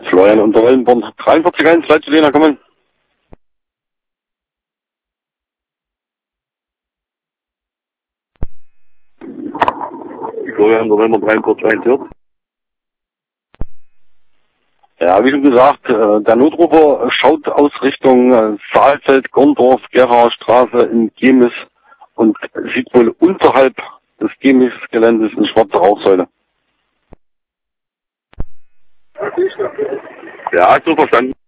Florian unter Wellenborn 43.1, Leitzulehner, kommen. Florian unter Wellenborn 43.1, hört. Ja, wie schon gesagt, der Notrufer schaut aus Richtung Saalfeld, Gorndorf, Geraer Straße in Gemis und sieht wohl unterhalb des Gemis-Geländes eine schwarze Rauchsäule. Ja, so verstanden.